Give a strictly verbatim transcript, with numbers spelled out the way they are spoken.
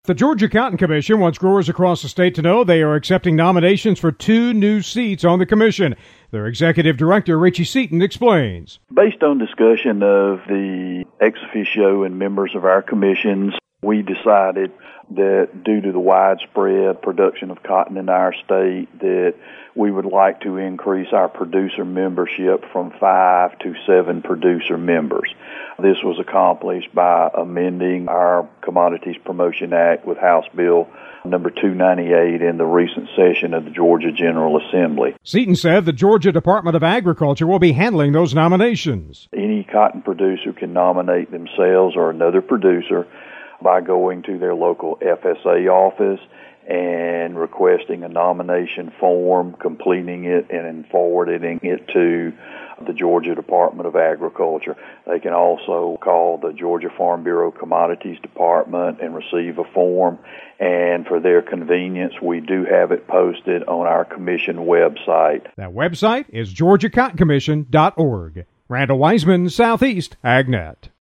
The Georgia Cotton Commission wants growers across the state to know they are accepting nominations for two new seats on the commission. Their executive director, Richie Seaton, explains. Based on discussion of the ex officio and members of our commissions, we decided that due to the widespread production of cotton in our state, that we would like to increase our producer membership from five to seven producer members. This was accomplished by amending our Commodities Promotion Act with House Bill number two ninety-eight in the recent session of the Georgia General Assembly. Seaton said the Georgia Department of Agriculture will be handling those nominations. Any cotton producer can nominate themselves or another producer by going to their local F S A office and requesting a nomination form, completing it, and then forwarding it to the Georgia Department of Agriculture. They can also call the Georgia Farm Bureau Commodities Department and receive a form. And for their convenience, we do have it posted on our commission website. That website is georgia cotton commission dot org. Randall Wiseman, Southeast AgNet.